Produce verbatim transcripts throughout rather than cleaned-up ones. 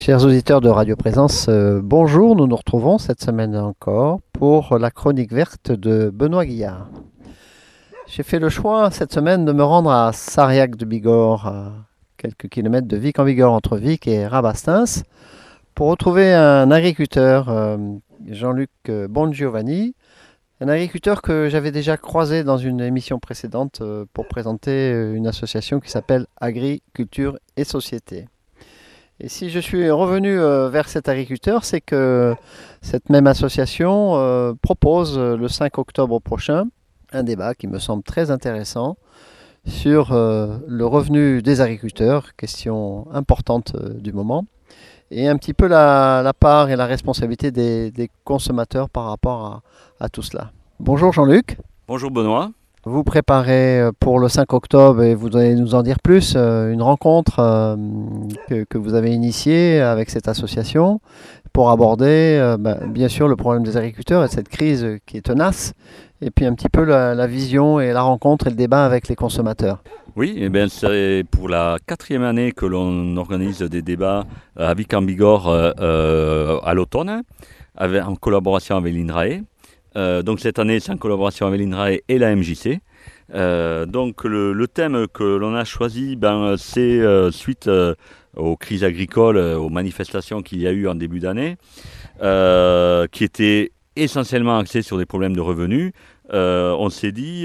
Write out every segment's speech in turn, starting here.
Chers auditeurs de Radio Présence, euh, bonjour, nous nous retrouvons cette semaine encore pour la chronique verte de Benoît Guillard. J'ai fait le choix cette semaine de me rendre à Sarriac de Bigorre, à quelques kilomètres de Vic en Bigorre, entre Vic et Rabastens, pour retrouver un agriculteur, euh, Jean-Luc Bongiovanni, un agriculteur que j'avais déjà croisé dans une émission précédente euh, pour présenter une association qui s'appelle Agriculture et Société. Et si je suis revenu euh, vers cet agriculteur, c'est que cette même association euh, propose euh, le cinq octobre prochain un débat qui me semble très intéressant sur euh, le revenu des agriculteurs, question importante euh, du moment, et un petit peu la, la part et la responsabilité des, des consommateurs par rapport à, à tout cela. Bonjour Jean-Luc. Bonjour Benoît. Vous préparez pour le cinq octobre, et vous allez nous en dire plus, une rencontre euh, que, que vous avez initiée avec cette association pour aborder euh, bah, bien sûr le problème des agriculteurs et cette crise qui est tenace, et puis un petit peu la, la vision et la rencontre et le débat avec les consommateurs. Oui, eh bien, c'est pour la quatrième année que l'on organise des débats à Vic-en-Bigorre euh, à l'automne, avec, en collaboration avec l'INRAE. Euh, donc cette année, c'est en collaboration avec l'INRAE et la M J C. Euh, donc le, le thème que l'on a choisi, ben, c'est euh, suite euh, aux crises agricoles, euh, aux manifestations qu'il y a eu en début d'année, euh, qui étaient essentiellement axées sur des problèmes de revenus. Euh, on s'est dit,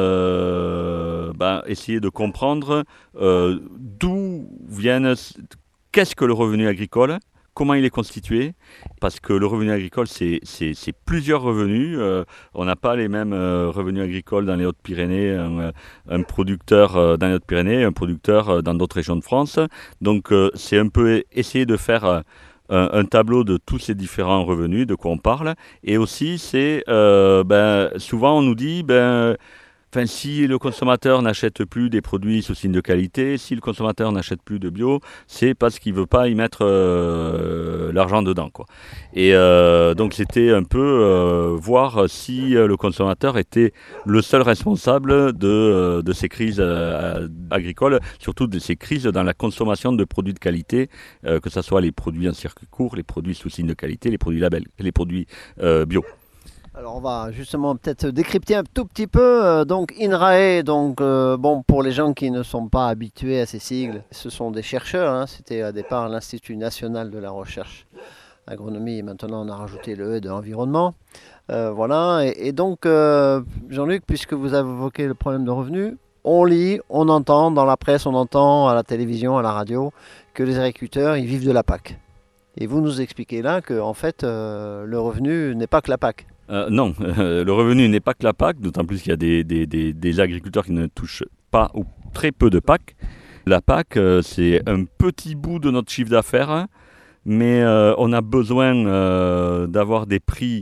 euh, ben, essayer de comprendre euh, d'où viennent, qu'est-ce que le revenu agricole, comment il est constitué, parce que le revenu agricole, c'est, c'est, c'est plusieurs revenus. Euh, on n'a pas les mêmes euh, revenus agricoles dans les Hautes-Pyrénées, un, un producteur euh, dans les Hautes-Pyrénées, un producteur euh, dans d'autres régions de France. Donc, euh, c'est un peu essayer de faire euh, un, un tableau de tous ces différents revenus, de quoi on parle. Et aussi, c'est euh, ben, souvent on nous dit... Ben, Enfin, si le consommateur n'achète plus des produits sous signe de qualité, si le consommateur n'achète plus de bio, c'est parce qu'il ne veut pas y mettre euh, l'argent dedans, quoi. Et euh, donc c'était un peu euh, voir si le consommateur était le seul responsable de, de ces crises euh, agricoles, surtout de ces crises dans la consommation de produits de qualité, euh, que ce soit les produits en circuit court, les produits sous signe de qualité, les produits labels, les produits euh, bio. Alors on va justement peut-être décrypter un tout petit peu. Euh, donc INRAE, donc euh, bon, pour les gens qui ne sont pas habitués à ces sigles, ce sont des chercheurs. Hein, c'était au départ l'Institut national de la recherche agronomie, et maintenant on a rajouté le E de l'environnement. Euh, voilà. Et, et donc euh, Jean-Luc, puisque vous avez évoqué le problème de revenus, on lit, on entend dans la presse, on entend à la télévision, à la radio, que les agriculteurs ils vivent de la P A C. Et vous nous expliquez là que en fait euh, le revenu n'est pas que la P A C. Euh, non, euh, le revenu n'est pas que la P A C, d'autant plus qu'il y a des, des, des, des agriculteurs qui ne touchent pas ou très peu de P A C. La P A C, euh, c'est un petit bout de notre chiffre d'affaires, hein, mais euh, on a besoin euh, d'avoir des prix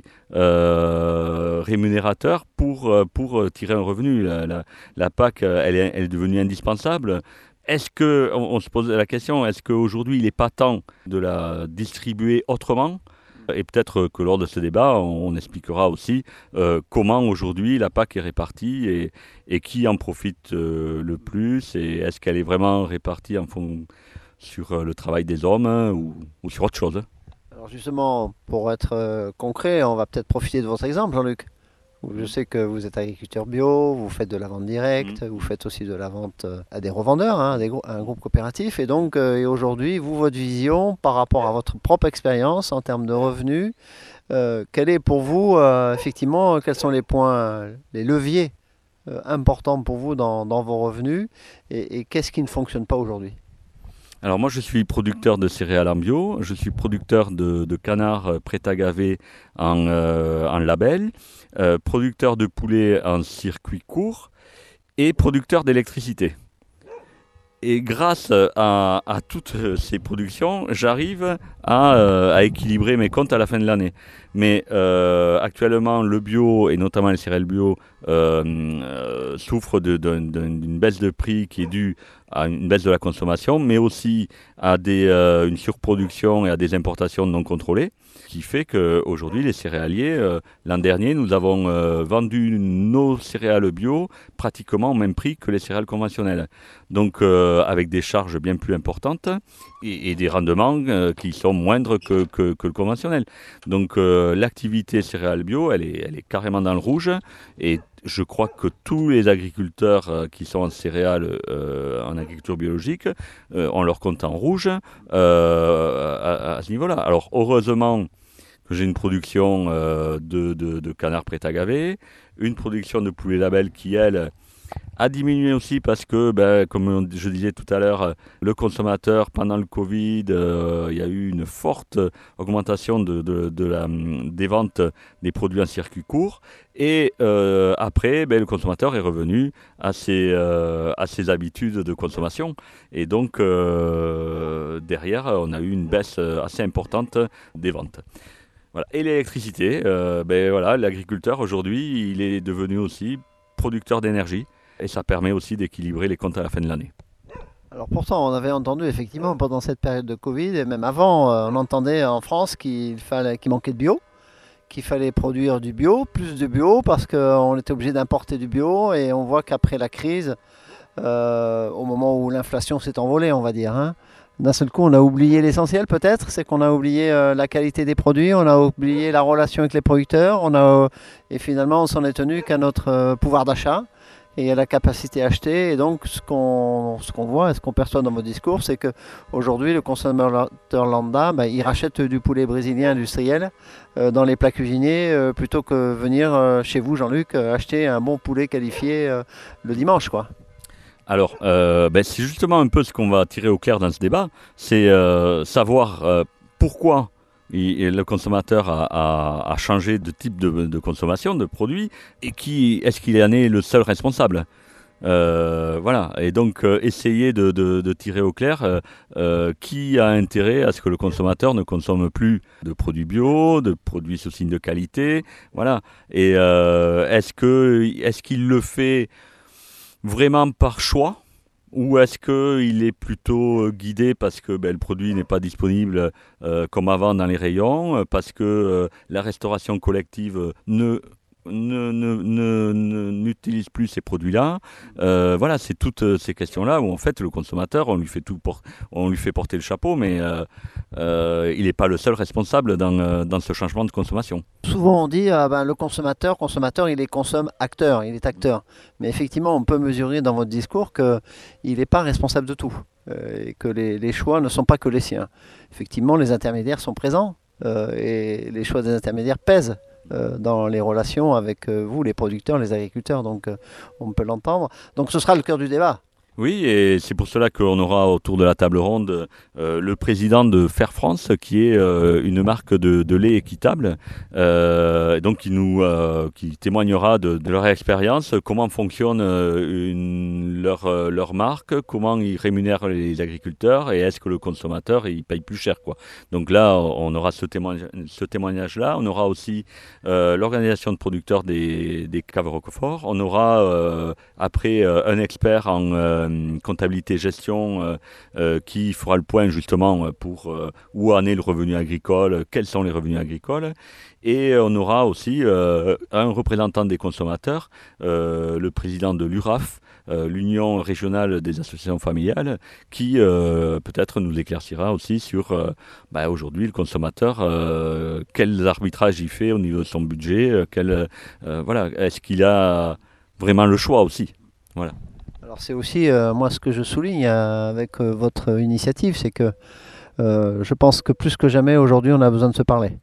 euh, rémunérateurs pour, pour tirer un revenu. La, la, la P A C, elle est, elle est devenue indispensable. Est-ce que, on, on se pose la question, est-ce qu'aujourd'hui il n'est pas temps de la distribuer autrement ? Et peut-être que lors de ce débat, on expliquera aussi euh, comment aujourd'hui la P A C est répartie et, et qui en profite euh, le plus, et est-ce qu'elle est vraiment répartie en fond sur euh, le travail des hommes hein, ou, ou sur autre chose. Alors justement, pour être euh, concret, on va peut-être profiter de votre exemple, Jean-Luc. Je sais que vous êtes agriculteur bio, vous faites de la vente directe, mmh. vous faites aussi de la vente à des revendeurs, hein, à, des gro- à un groupe coopératif. Et donc, euh, et aujourd'hui, vous, votre vision par rapport à votre propre expérience en termes de revenus, euh, quel est pour vous, euh, effectivement, quels sont les points, les leviers euh, importants pour vous dans, dans vos revenus et, et qu'est-ce qui ne fonctionne pas aujourd'hui ? Alors moi je suis producteur de céréales en bio, je suis producteur de, de canards prêt à gaver en, euh, en label, euh, producteur de poulets en circuit court et producteur d'électricité. Et grâce à, à toutes ces productions, j'arrive à, euh, à équilibrer mes comptes à la fin de l'année. Mais euh, actuellement, le bio, et notamment les céréales bio, euh, euh, souffrent de, de, de, d'une baisse de prix qui est due à une baisse de la consommation, mais aussi à des, euh, une surproduction et à des importations non contrôlées, qui fait qu'aujourd'hui, les céréaliers, euh, l'an dernier, nous avons euh, vendu nos céréales bio pratiquement au même prix que les céréales conventionnelles. Donc, euh, avec des charges bien plus importantes. et, et des rendements euh, qui sont moindres que, que, que le conventionnel. Donc euh, l'activité céréales bio, elle est, elle est carrément dans le rouge. Et je crois que tous les agriculteurs euh, qui sont en céréales, euh, en agriculture biologique, euh, ont leur compte en rouge euh, à, à ce niveau-là. Alors heureusement que j'ai une production euh, de, de, de canards prêts à gaver, une production de poulets label qui, elle, a diminué aussi parce que, ben, comme je disais tout à l'heure, le consommateur, pendant le Covid, euh, il y a eu une forte augmentation de, de, de la, des ventes des produits en circuit court. Et euh, après, ben, le consommateur est revenu à ses, euh, à ses habitudes de consommation. Et donc, euh, derrière, on a eu une baisse assez importante des ventes. Voilà. Et l'électricité, euh, ben, voilà, l'agriculteur aujourd'hui, il est devenu aussi producteur d'énergie. Et ça permet aussi d'équilibrer les comptes à la fin de l'année. Alors pourtant, on avait entendu effectivement pendant cette période de Covid, et même avant, euh, on entendait en France qu'il fallait, qu'il manquait de bio, qu'il fallait produire du bio, plus de bio, parce qu'on était obligé d'importer du bio. Et on voit qu'après la crise, euh, au moment où l'inflation s'est envolée, on va dire, hein, d'un seul coup, on a oublié l'essentiel peut-être, c'est qu'on a oublié euh, la qualité des produits, on a oublié la relation avec les producteurs, on a, euh, et finalement, on s'en est tenu qu'à notre euh, pouvoir d'achat et à la capacité à acheter. Et donc, ce qu'on ce qu'on voit et ce qu'on perçoit dans vos discours, c'est qu'aujourd'hui, le consommateur lambda, bah, il rachète du poulet brésilien industriel euh, dans les plats cuisinés euh, plutôt que venir euh, chez vous, Jean-Luc, euh, acheter un bon poulet qualifié euh, le dimanche, quoi. Alors, euh, ben, c'est justement un peu ce qu'on va tirer au clair dans ce débat, c'est euh, savoir euh, pourquoi il, le consommateur a, a, a changé de type de, de consommation, de produit, et qui est-ce qu'il en est le seul responsable. Euh, voilà, et donc euh, essayer de, de, de tirer au clair euh, euh, qui a intérêt à ce que le consommateur ne consomme plus de produits bio, de produits sous signe de qualité, voilà. Et euh, est-ce que est-ce qu'il le fait vraiment par choix, ou est-ce qu'il est plutôt guidé parce que ben, le produit n'est pas disponible euh, comme avant dans les rayons, parce que euh, la restauration collective ne ne, ne, ne, ne- n'utilise plus ces produits-là. Euh, voilà, c'est toutes ces questions-là où en fait le consommateur, on lui fait tout pour, on lui fait porter le chapeau, mais euh, euh, il n'est pas le seul responsable dans, euh, dans ce changement de consommation. Souvent on dit ah ben, le consommateur, consommateur, il est consomme acteur, il est acteur. Mais effectivement, on peut mesurer dans votre discours qu'il n'est pas responsable de tout euh, et que les, les choix ne sont pas que les siens. Effectivement, les intermédiaires sont présents euh, et les choix des intermédiaires pèsent euh, dans les relations avec euh, vous, les producteurs, les agriculteurs. Donc euh, on peut l'entendre. Donc ce sera le cœur du débat. Oui, et c'est pour cela qu'on aura autour de la table ronde euh, le président de Fair France, qui est euh, une marque de, de lait équitable, euh, donc qui nous euh, qui témoignera de, de leur expérience, comment fonctionne euh, une, leur, euh, leur marque, comment ils rémunèrent les agriculteurs et est-ce que le consommateur il paye plus cher, quoi. Donc là, on aura ce, témoignage, ce témoignage-là, on aura aussi euh, l'organisation de producteurs des, des caves Roquefort, on aura euh, après euh, un expert en euh, comptabilité gestion euh, euh, qui fera le point justement pour euh, où en est le revenu agricole, quels sont les revenus agricoles. Et on aura aussi euh, un représentant des consommateurs, euh, le président de l'U R A F, euh, l'Union régionale des associations familiales, qui euh, peut-être nous éclaircira aussi sur euh, bah, aujourd'hui le consommateur, euh, quels arbitrages il fait au niveau de son budget, euh, quel, euh, voilà, est-ce qu'il a vraiment le choix aussi. Voilà. Alors c'est aussi, euh, moi ce que je souligne euh, avec euh, votre initiative, c'est que euh, je pense que plus que jamais aujourd'hui on a besoin de se parler.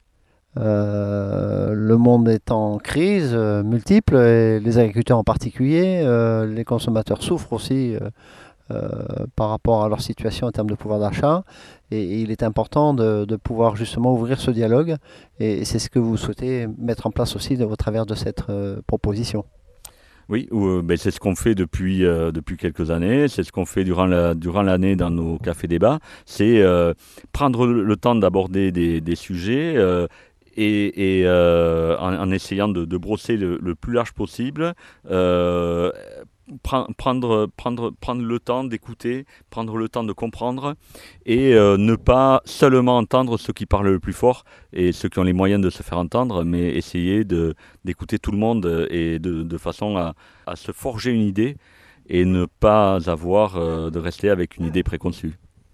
Euh, le monde est en crise euh, multiple, et les agriculteurs en particulier, euh, les consommateurs souffrent aussi euh, euh, par rapport à leur situation en termes de pouvoir d'achat, et, et il est important de, de pouvoir justement ouvrir ce dialogue, et, et c'est ce que vous souhaitez mettre en place aussi de, au travers de cette euh, proposition. Oui, ou, euh, ben, c'est ce qu'on fait depuis, euh, depuis quelques années, c'est ce qu'on fait durant la, durant l'année dans nos cafés débats, c'est euh, prendre le, le temps d'aborder des, des sujets euh, et, et euh, en, en essayant de, de brosser le, le plus large possible, euh, pre- prendre, prendre, prendre le temps d'écouter, prendre le temps de comprendre et euh, ne pas seulement entendre ceux qui parlent le plus fort et ceux qui ont les moyens de se faire entendre, mais essayer de, d'écouter tout le monde et de, de façon à, à se forger une idée et ne pas avoir euh, de rester avec une idée préconçue.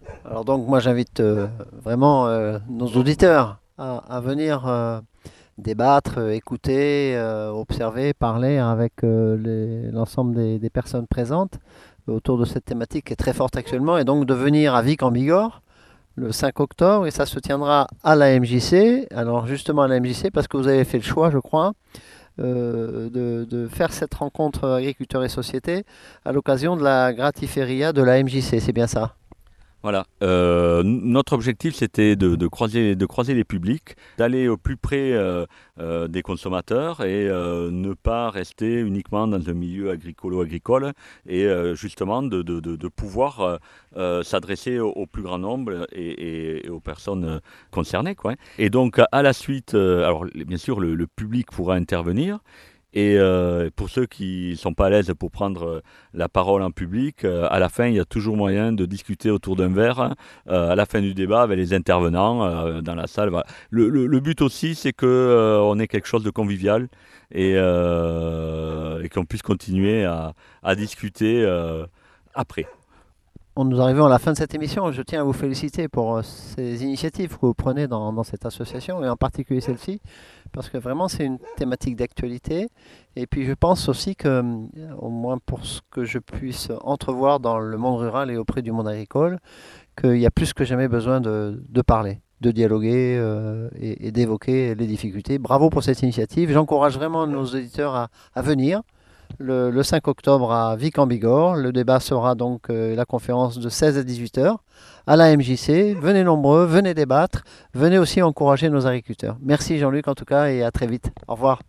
Alors donc moi j'invite euh, vraiment euh, nos auditeurs à, à venir euh, débattre, euh, écouter, euh, observer, parler avec euh, les- l'ensemble des, des personnes présentes autour de cette thématique qui est très forte actuellement et donc de venir à Vic en Bigorre le cinq octobre et ça se tiendra à la M J C. Alors justement à la M J C parce que vous avez fait le choix je crois euh, de, de faire cette rencontre agriculteurs et société à l'occasion de la gratiféria de la M J C, c'est bien ça? Voilà. Euh, n- notre objectif, c'était de, de croiser, de croiser les publics, d'aller au plus près euh, euh, des consommateurs et euh, ne pas rester uniquement dans un milieu agricolo-agricole et euh, justement de, de- de- de pouvoir euh, euh, s'adresser au, au plus grand nombre et, et- et aux personnes euh, concernées, quoi. Et donc, à la suite, euh, alors bien sûr, le, le public pourra intervenir. Et euh, pour ceux qui sont pas à l'aise pour prendre euh, la parole en public, euh, à la fin, il y a toujours moyen de discuter autour d'un verre, euh, à la fin du débat avec les intervenants euh, dans la salle. Voilà. Le, le- le but aussi, c'est que euh, on ait quelque chose de convivial et, euh, et qu'on puisse continuer à, à discuter euh, après. On nous arrivons à la fin de cette émission. Je tiens à vous féliciter pour euh, ces initiatives que vous prenez dans, dans cette association et en particulier celle-ci, parce que vraiment c'est une thématique d'actualité. Et puis je pense aussi que, euh, au moins pour ce que je puisse entrevoir dans le monde rural et auprès du monde agricole, qu'il y a plus que jamais besoin de, de parler, de dialoguer euh, et, et d'évoquer les difficultés. Bravo pour cette initiative. J'encourage vraiment nos auditeurs à, à venir le, le cinq octobre à Vic en Bigorre. Le débat sera donc euh, la conférence de seize à dix-huit heures à la M J C. Venez nombreux, venez débattre, venez aussi encourager nos agriculteurs. Merci Jean-Luc en tout cas et à très vite. Au revoir.